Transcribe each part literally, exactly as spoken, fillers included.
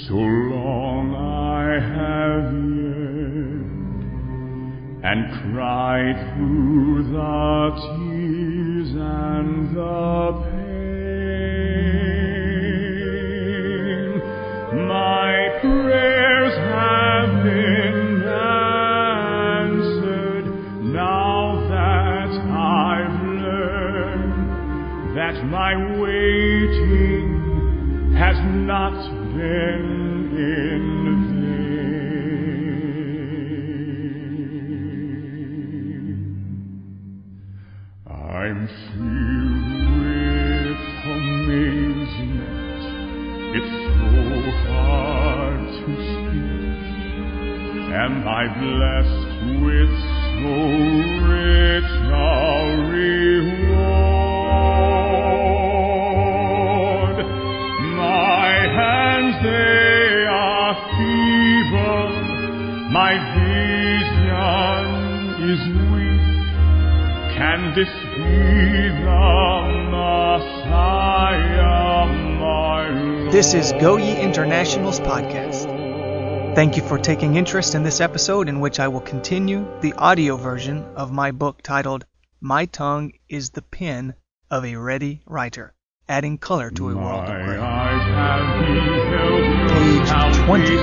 So long I have yet, and cried through the tears and the pain. My prayers have been answered, now that I've learned that my waiting has not been in vain. I'm filled with amazement, it's so hard to speak. Am I blessed with so rich a reward? My hands, they are feeble, my vision is weak. Can this be the Messiah, my Lord? This is Go Ye International's podcast. Thank you for taking interest in this episode, in which I will continue the audio version of my book titled "My Tongue is the Pen of a Ready Writer," adding color to a world of gray. Page twenty.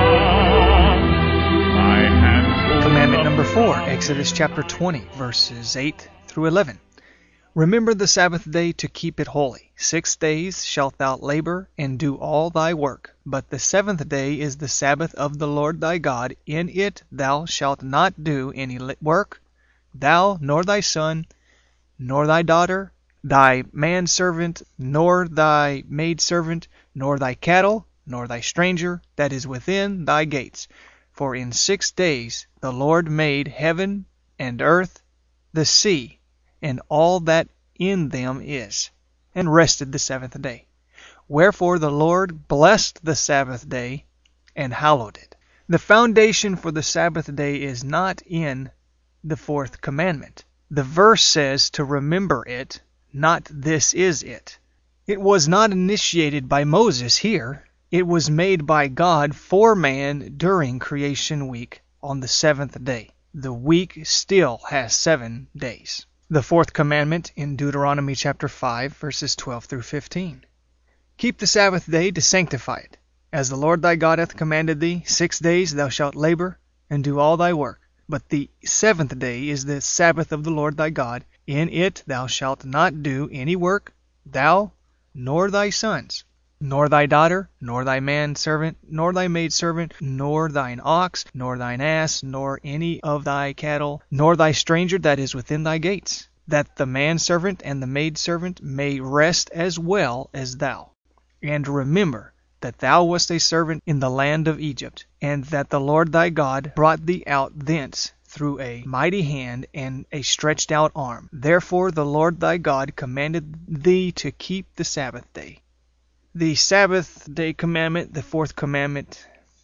Commandment number four, Exodus chapter twenty, verses eight through eleven. Remember the Sabbath day to keep it holy. Six days shalt thou labor and do all thy work. But the seventh day is the Sabbath of the Lord thy God. In it thou shalt not do any work, thou, nor thy son, nor thy daughter, thy manservant, nor thy maidservant, nor thy cattle, nor thy stranger that is within thy gates. For in six days the Lord made heaven and earth, the sea, and all that in them is, and rested the seventh day. Wherefore the Lord blessed the Sabbath day, and hallowed it. The foundation for the Sabbath day is not in the fourth commandment. The verse says to remember it, not this is it. It was not initiated by Moses here. It was made by God for man during creation week on the seventh day. The week still has seven days. The fourth commandment in Deuteronomy chapter five, verses twelve through fifteen. Keep the Sabbath day to sanctify it. As the Lord thy God hath commanded thee, six days thou shalt labor and do all thy work. But the seventh day is the Sabbath of the Lord thy God. In it thou shalt not do any work, thou, nor thy sons, nor thy daughter, nor thy manservant, nor thy maidservant, nor thine ox, nor thine ass, nor any of thy cattle, nor thy stranger that is within thy gates, that the manservant and the maidservant may rest as well as thou. And remember that thou wast a servant in the land of Egypt, and that the Lord thy God brought thee out thence through a mighty hand and a stretched out arm. Therefore the Lord thy God commanded thee to keep the Sabbath day. The Sabbath day commandment, the fourth commandment,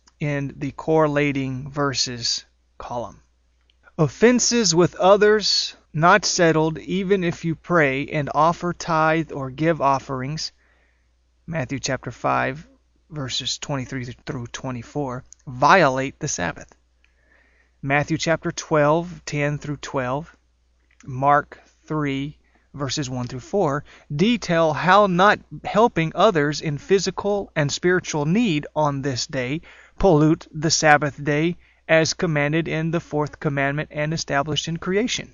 in the correlating verses column. Offenses with others not settled, even if you pray and offer tithe or give offerings, Matthew chapter five, verses twenty-three through twenty-four, violate the Sabbath. Matthew chapter twelve, ten through twelve, Mark three, verses one through four, detail how not helping others in physical and spiritual need on this day pollute the Sabbath day as commanded in the fourth commandment and established in creation.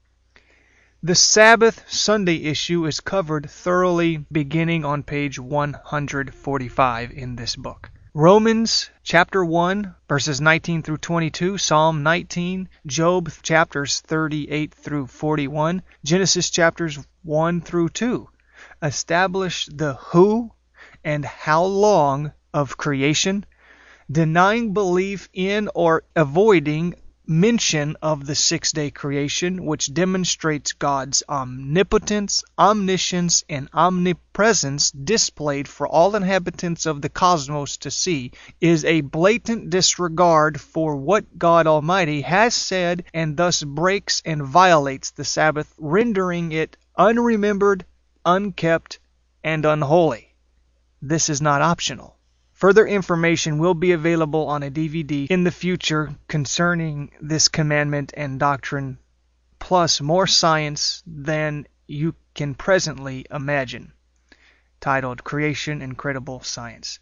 The Sabbath Sunday issue is covered thoroughly beginning on page one hundred forty-five in this book. Romans chapter one, verses nineteen through twenty-two, Psalm nineteen, Job chapters thirty-eight through forty-one, Genesis chapters one through two establish the who and how long of creation, denying belief in or avoiding mention of the six-day creation, which demonstrates God's omnipotence, omniscience, and omnipresence displayed for all inhabitants of the cosmos to see, is a blatant disregard for what God Almighty has said, and thus breaks and violates the Sabbath, rendering it unremembered, unkept, and unholy. This is not optional. Further information will be available on a D V D in the future concerning this commandment and doctrine, plus more science than you can presently imagine, titled Creation Incredible Science.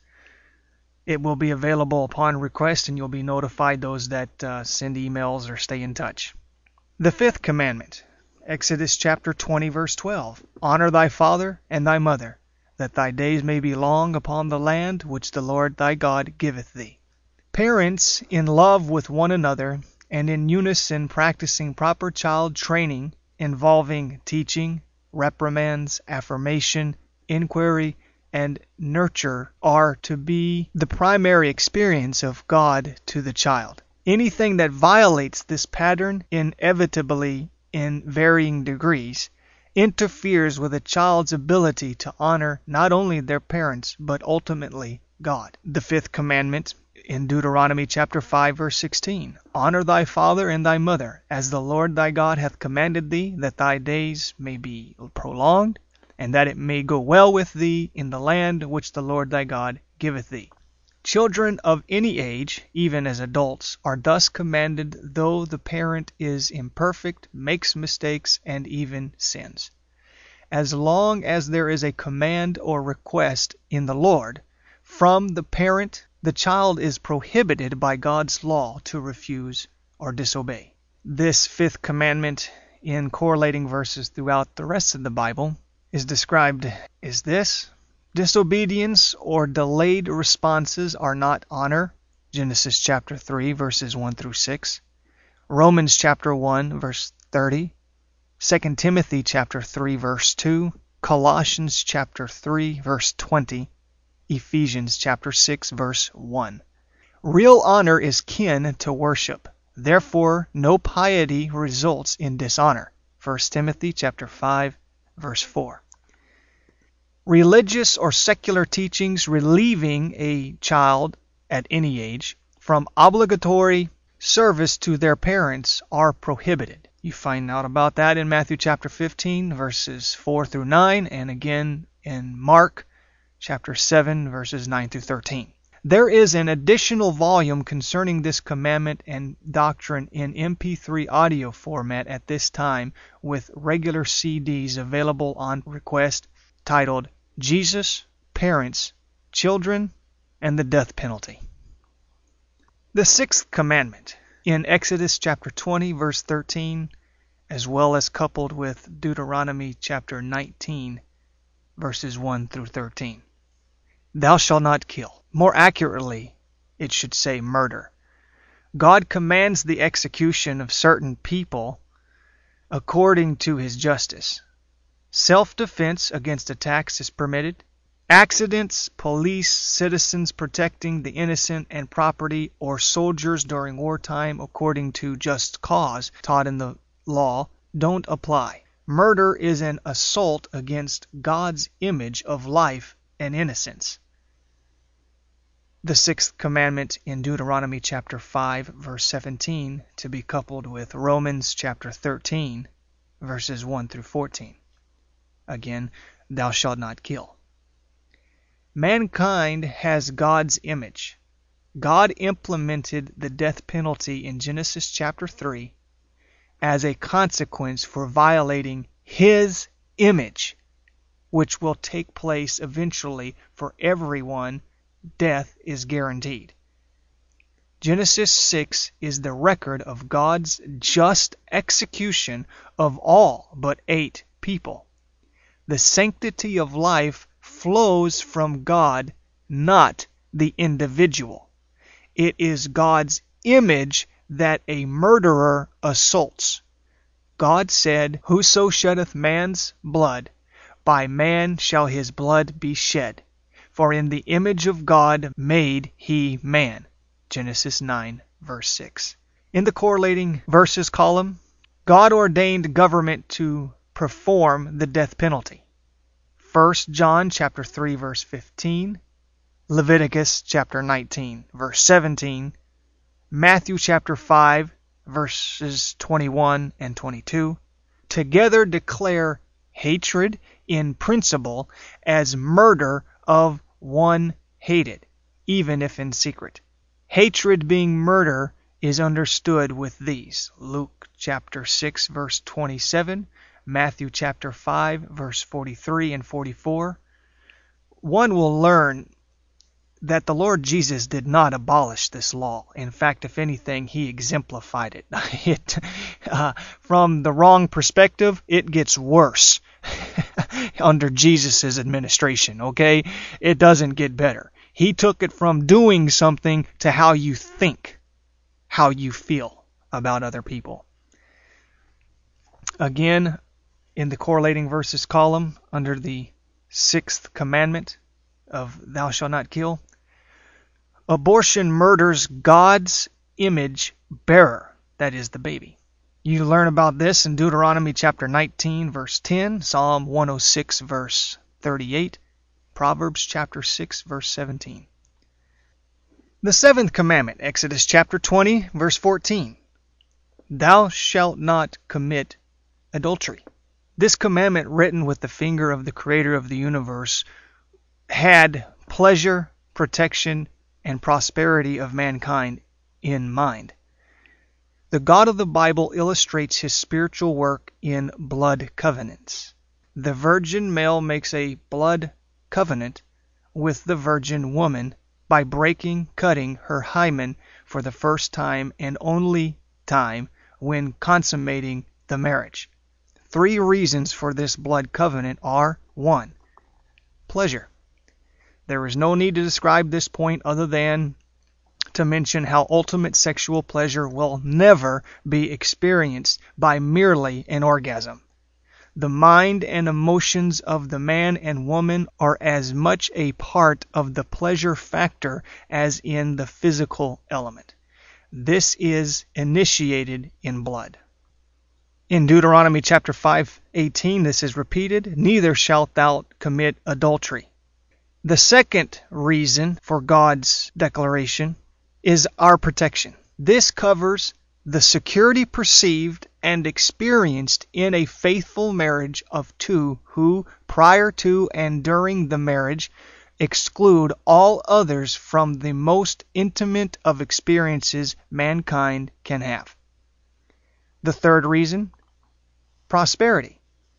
It will be available upon request, and you'll be notified, those that uh, send emails or stay in touch. The fifth commandment, Exodus chapter twenty, verse twelve. Honor thy father and thy mother, that thy days may be long upon the land which the Lord thy God giveth thee. Parents in love with one another and in unison practicing proper child training involving teaching, reprimands, affirmation, inquiry, and nurture are to be the primary experience of God to the child. Anything that violates this pattern inevitably, in varying degrees, interferes with a child's ability to honor not only their parents, but ultimately God. The fifth commandment in Deuteronomy chapter five, verse sixteen. Honor thy father and thy mother, as the Lord thy God hath commanded thee, that thy days may be prolonged, and that it may go well with thee in the land which the Lord thy God giveth thee. Children of any age, even as adults, are thus commanded, though the parent is imperfect, makes mistakes, and even sins. As long as there is a command or request in the Lord from the parent, the child is prohibited by God's law to refuse or disobey. This fifth commandment, in correlating verses throughout the rest of the Bible, is described as this: disobedience or delayed responses are not honor. Genesis chapter three, verses one through six. Romans chapter one, verse thirty. Second Timothy chapter three, verse two. Colossians chapter three, verse twenty. Ephesians chapter six, verse one. Real honor is kin to worship. Therefore, no piety results in dishonor. First Timothy chapter five, verse four. Religious or secular teachings relieving a child at any age from obligatory service to their parents are prohibited. You find out about that in Matthew chapter fifteen, verses four through nine, and again in Mark chapter seven, verses nine through thirteen. There is an additional volume concerning this commandment and doctrine in M P three audio format at this time, with regular C Ds available on request, titled Jesus, Parents, Children, and the Death Penalty. The sixth commandment in Exodus chapter twenty, verse thirteen, as well as coupled with Deuteronomy chapter nineteen, verses one through thirteen. Thou shalt not kill. More accurately, it should say murder. God commands the execution of certain people according to his justice. Self-defense against attacks is permitted. Accidents, police, citizens protecting the innocent and property, or soldiers during wartime according to just cause taught in the law don't apply. Murder is an assault against God's image of life and innocence. The sixth commandment in Deuteronomy chapter five, verse seventeen, to be coupled with Romans chapter thirteen, verses one through fourteen. Again, thou shalt not kill. Mankind has God's image. God implemented the death penalty in Genesis chapter three as a consequence for violating his image, which will take place eventually for everyone. Death is guaranteed. Genesis six is the record of God's just execution of all but eight people. The sanctity of life flows from God, not the individual. It is God's image that a murderer assaults. God said, Whoso sheddeth man's blood, by man shall his blood be shed. For in the image of God made he man. Genesis nine, verse six. In the correlating verses column, God ordained government to perform the death penalty. First John chapter three, verse fifteen. Leviticus chapter nineteen, verse seventeen. Matthew chapter five, verses twenty-one and twenty-two. Together declare hatred in principle as murder of one hated. even if in secret. Hatred being murder is understood with these. Luke chapter six, verse twenty-seven, Matthew chapter five, verse forty-three and forty-four. One will learn that the Lord Jesus did not abolish this law. In fact, if anything, he exemplified it. it uh, from the wrong perspective, it gets worse under Jesus' administration, okay? It doesn't get better. He took it from doing something to how you think, how you feel about other people. Again, in the correlating verses column, under the sixth commandment of thou shalt not kill, abortion murders God's image bearer, that is the baby. You learn about this in Deuteronomy chapter nineteen, verse ten, Psalm one oh six, verse thirty-eight, Proverbs chapter six, verse seventeen. The seventh commandment, Exodus chapter twenty, verse fourteen. Thou shalt not commit adultery. This commandment, written with the finger of the Creator of the universe, had pleasure, protection, and prosperity of mankind in mind. The God of the Bible illustrates his spiritual work in blood covenants. The virgin male makes a blood covenant with the virgin woman by breaking, cutting her hymen for the first time and only time when consummating the marriage. Three reasons for this blood covenant are: one, pleasure. There is no need to describe this point other than to mention how ultimate sexual pleasure will never be experienced by merely an orgasm. The mind and emotions of the man and woman are as much a part of the pleasure factor as in the physical element. This is initiated in blood. In Deuteronomy chapter five eighteen, this is repeated, neither shalt thou commit adultery. The second reason for God's declaration is our protection. This covers the security perceived and experienced in a faithful marriage of two who, prior to and during the marriage, exclude all others from the most intimate of experiences mankind can have. The third reason, prosperity.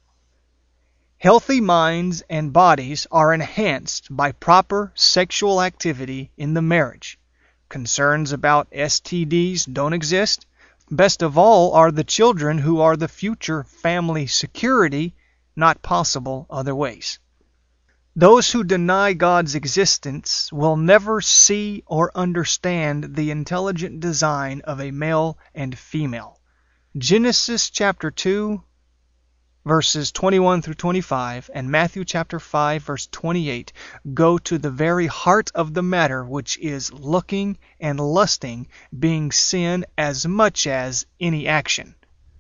Healthy minds and bodies are enhanced by proper sexual activity in the marriage. Concerns about S T Ds don't exist. Best of all are the children who are the future family security, not possible other ways. Those who deny God's existence will never see or understand the intelligent design of a male and female. Genesis chapter two, verses twenty-one through twenty-five, and Matthew chapter five, verse twenty-eight, go to the very heart of the matter, which is looking and lusting being sin as much as any action.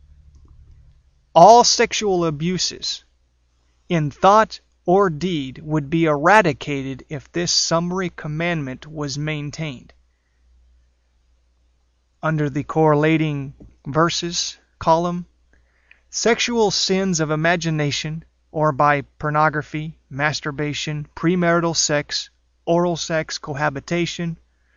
All sexual abuses, in thought or deed, would be eradicated if this summary commandment was maintained. Under the correlating verses column, sexual sins of imagination or by pornography, masturbation, premarital sex, oral sex, cohabitation,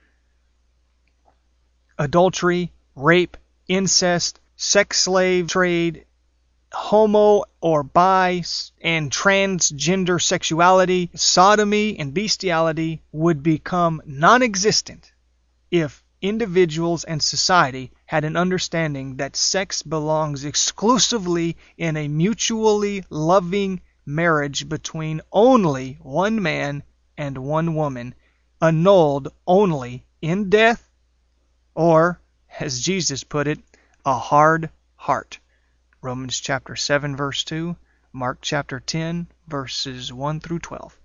adultery, rape, incest, sex slave trade, homo or bi and transgender sexuality, sodomy, and bestiality would become non-existent if individuals and society had an understanding that sex belongs exclusively in a mutually loving marriage between only one man and one woman, annulled only in death or, as Jesus put it, a hard heart. Romans chapter seven, verse two, Mark chapter ten, verses one through twelve.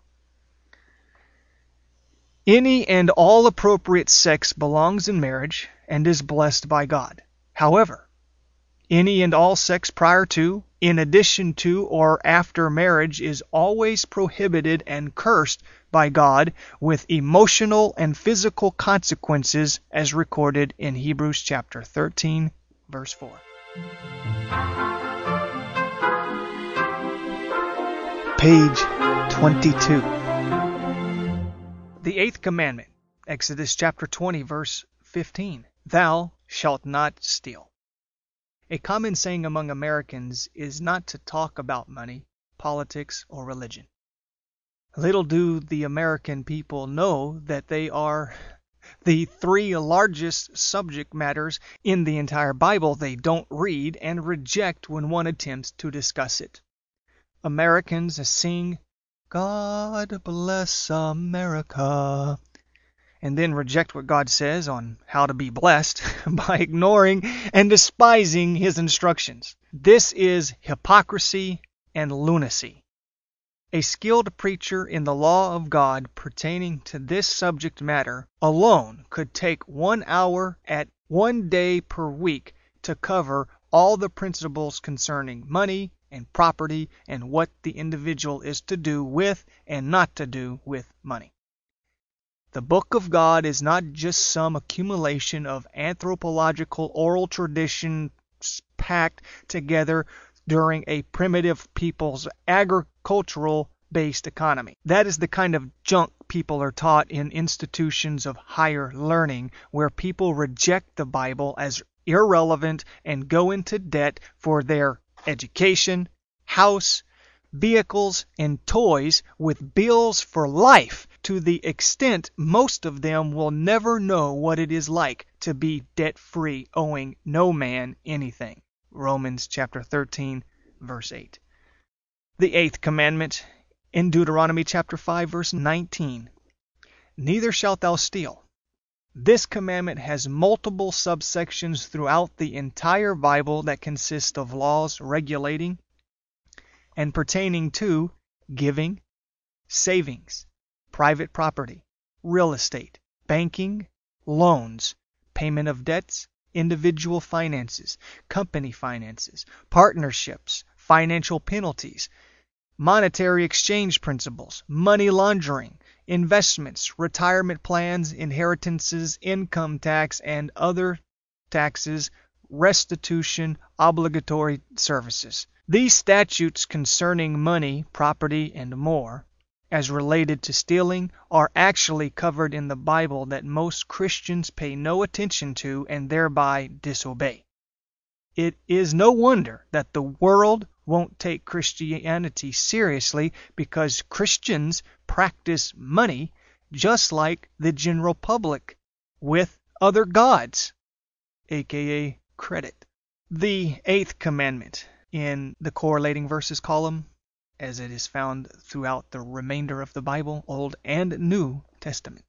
Any and all appropriate sex belongs in marriage and is blessed by God. However, any and all sex prior to, in addition to, or after marriage is always prohibited and cursed by God with emotional and physical consequences as recorded in Hebrews chapter thirteen, verse four. Page twenty-two. The eighth commandment. Exodus chapter twenty, verse fifteen. Thou shalt not steal. A common saying among Americans is not to talk about money, politics, or religion. Little do the American people know that they are the three largest subject matters in the entire Bible they don't read and reject when one attempts to discuss it. Americans sing, "God bless America," and then reject what God says on how to be blessed by ignoring and despising His instructions. This is hypocrisy and lunacy. A skilled preacher in the law of God pertaining to this subject matter alone could take one hour at one day per week to cover all the principles concerning money and property and what the individual is to do with and not to do with money. The Book of God is not just some accumulation of anthropological oral traditions packed together during a primitive people's agricultural-based economy. That is the kind of junk people are taught in institutions of higher learning, where people reject the Bible as irrelevant and go into debt for their education, house, vehicles, and toys with bills for life, to the extent most of them will never know what it is like to be debt-free, owing no man anything. Romans chapter thirteen, verse eight. The eighth commandment in Deuteronomy chapter five, verse nineteen. Neither shalt thou steal. This commandment has multiple subsections throughout the entire Bible that consist of laws regulating and pertaining to giving, savings, private property, real estate, banking, loans, payment of debts, individual finances, company finances, partnerships, financial penalties, monetary exchange principles, money laundering, investments, retirement plans, inheritances, income tax, and other taxes, restitution, obligatory services. These statutes concerning money, property, and more, as related to stealing, are actually covered in the Bible that most Christians pay no attention to and thereby disobey. It is no wonder that the world won't take Christianity seriously, because Christians practice money just like the general public with other gods, aka credit. The eighth commandment in the correlating verses column, as it is found throughout the remainder of the Bible, Old and New Testament.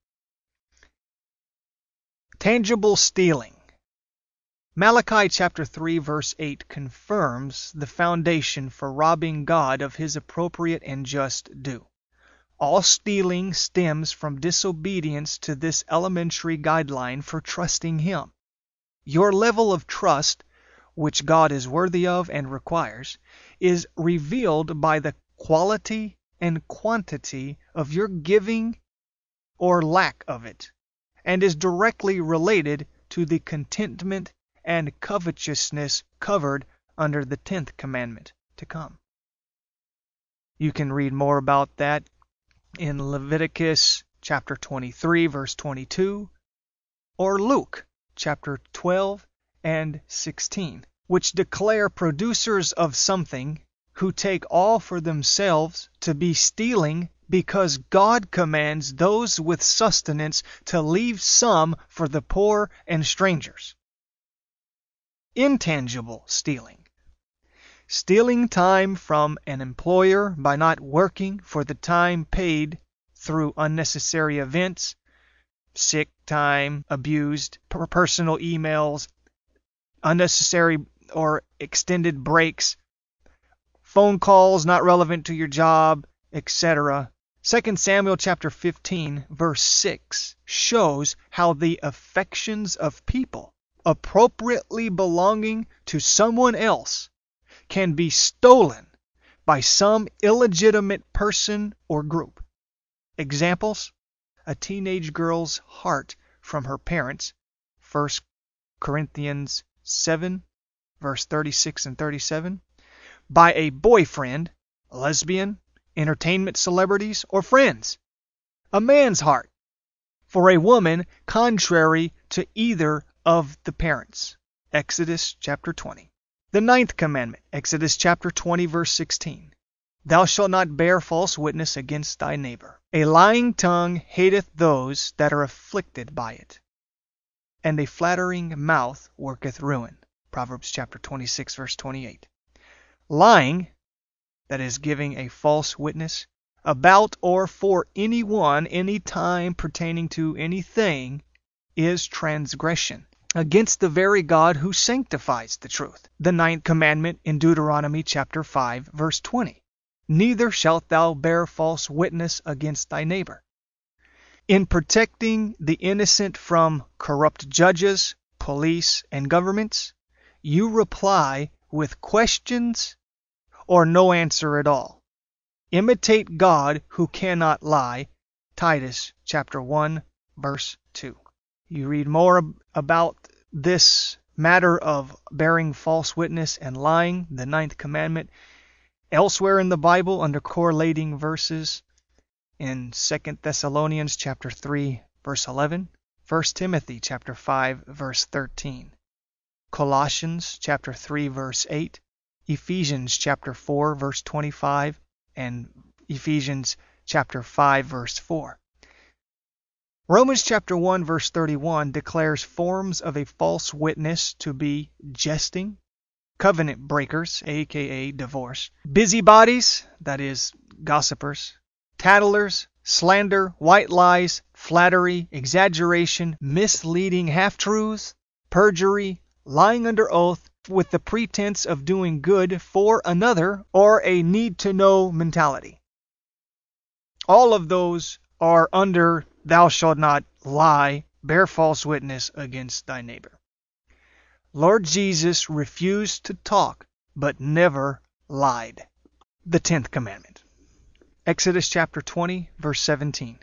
Tangible stealing. Malachi chapter three verse eight confirms the foundation for robbing God of His appropriate and just due. All stealing stems from disobedience to this elementary guideline for trusting Him. Your level of trust, which God is worthy of and requires, is revealed by the quality and quantity of your giving or lack of it, and is directly related to the contentment and covetousness covered under the tenth commandment to come. You can read more about that in Leviticus chapter twenty-three verse twenty-two, or Luke chapter twelve and sixteen, which declare producers of something who take all for themselves to be stealing, because God commands those with sustenance to leave some for the poor and strangers. Intangible stealing. Stealing time from an employer by not working for the time paid through unnecessary events, sick time, abused personal emails, unnecessary or extended breaks, phone calls not relevant to your job, et cetera. Second Samuel chapter fifteen verse six shows how the affections of people appropriately belonging to someone else can be stolen by some illegitimate person or group. Examples: a teenage girl's heart from her parents, First Corinthians seven verse thirty-six and thirty-seven, by a boyfriend, lesbian, entertainment celebrities, or friends. A man's heart for a woman contrary to either of the parents. Exodus chapter twenty. The ninth commandment, Exodus chapter twenty, verse sixteen. Thou shalt not bear false witness against thy neighbor. A lying tongue hateth those that are afflicted by it, and a flattering mouth worketh ruin. Proverbs chapter twenty-six, verse twenty-eight. Lying, that is giving a false witness, about or for anyone, any time pertaining to anything, is transgression against the very God who sanctifies the truth. The ninth commandment in Deuteronomy chapter five, verse twenty. Neither shalt thou bear false witness against thy neighbor. In protecting the innocent from corrupt judges, police, and governments, you reply with questions or no answer at all. Imitate God who cannot lie. Titus chapter one, verse two. You read more about this matter of bearing false witness and lying, the ninth commandment, elsewhere in the Bible under correlating verses in Second Thessalonians chapter three, verse eleven, First Timothy chapter five, verse thirteen, Colossians chapter three, verse eight, Ephesians chapter four, verse twenty-five, and Ephesians chapter five, verse four. Romans chapter one, verse thirty-one declares forms of a false witness to be jesting, covenant breakers, aka divorce, busybodies, that is, gossipers, tattlers, slander, white lies, flattery, exaggeration, misleading half-truths, perjury, lying under oath with the pretense of doing good for another, or a need-to-know mentality. All of those are under thou shalt not lie, bear false witness against thy neighbor. Lord Jesus refused to talk, but never lied. The tenth commandment. Exodus chapter twenty, verse seventeen.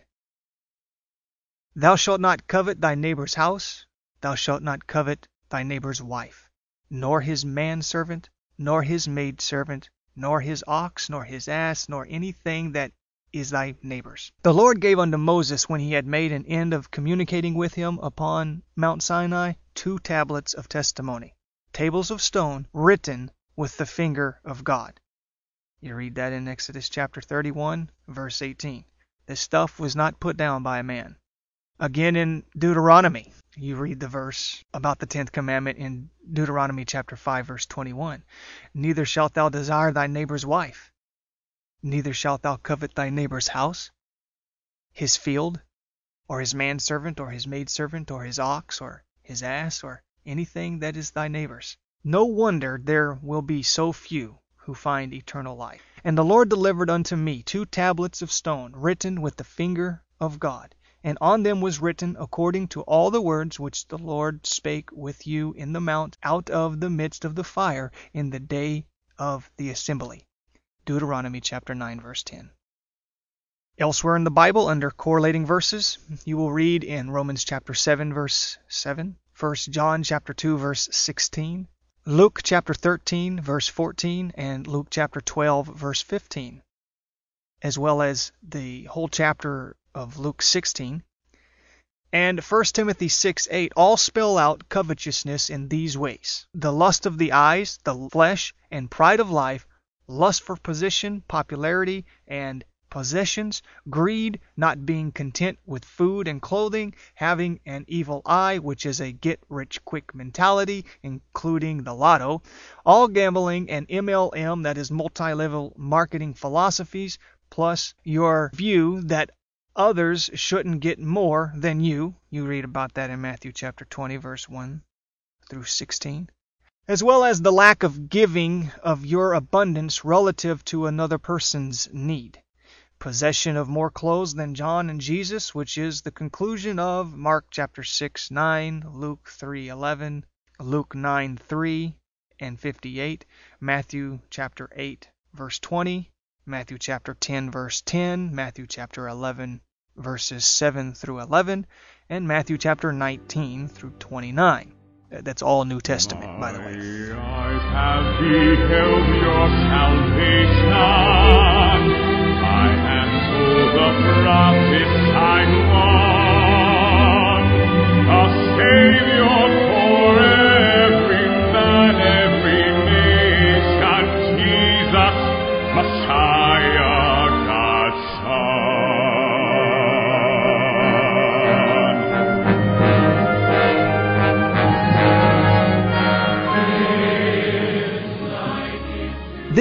Thou shalt not covet thy neighbor's house, thou shalt not covet thy neighbor's wife, nor his manservant, nor his maidservant, nor his ox, nor his ass, nor anything that is thy neighbor's. The Lord gave unto Moses, when he had made an end of communicating with him upon Mount Sinai, two tablets of testimony, tables of stone written with the finger of God. You read that in Exodus chapter thirty-one, verse eighteen. This stuff was not put down by a man. Again in Deuteronomy, you read the verse about the tenth commandment in Deuteronomy chapter five, verse twenty-one. Neither shalt thou desire thy neighbor's wife, neither shalt thou covet thy neighbor's house, his field, or his manservant, or his maidservant, or his ox, or his ass, or anything that is thy neighbor's. No wonder there will be so few who find eternal life. And the Lord delivered unto me two tablets of stone, written with the finger of God, and on them was written according to all the words which the Lord spake with you in the mount out of the midst of the fire in the day of the assembly. Deuteronomy chapter nine, verse ten. Elsewhere in the Bible, under correlating verses, you will read in Romans chapter seven, verse seven, First John chapter two, verse sixteen, Luke chapter thirteen, verse fourteen, and Luke chapter twelve, verse fifteen, as well as the whole chapter of Luke sixteen, and First Timothy six, eight, all spell out covetousness in these ways: the lust of the eyes, the flesh, and pride of life, lust for position, popularity, and possessions, greed, not being content with food and clothing, having an evil eye, which is a get-rich-quick mentality, including the lotto, all gambling and M L M, that is multi-level marketing philosophies, plus your view that others shouldn't get more than you. You read about that in Matthew chapter twenty, verse one through sixteen. As well as the lack of giving of your abundance relative to another person's need. Possession of more clothes than John and Jesus, which is the conclusion of Mark chapter six, nine, Luke three, eleven, Luke nine, three and fifty-eight, Matthew chapter eight, verse twenty, Matthew chapter ten, verse ten, Matthew chapter eleven, verses seven through eleven, and Matthew chapter nineteen through twenty-nine. That's all New Testament, by the way. My eyes have beheld your salvation. My hands hold the prophets I was.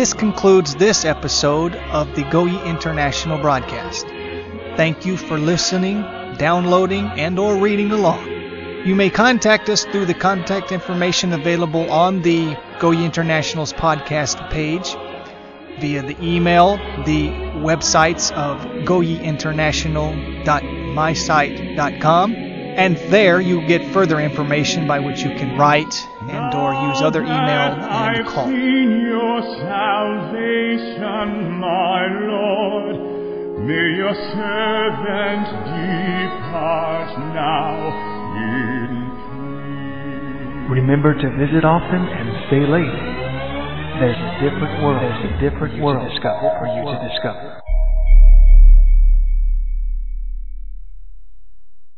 this concludes this episode of the Go Ye International broadcast. Thank you for listening, downloading, and or reading along. You may contact us through the contact information available on the Go Ye International's podcast page, via the email, the websites of go ye international dot my site dot com, and there you get further information by which you can write and or use other email and call. I've seen your salvation, my Lord. May your servant depart now in peace. Remember to visit often and stay late. There's a different world. There's a different world for you to discover.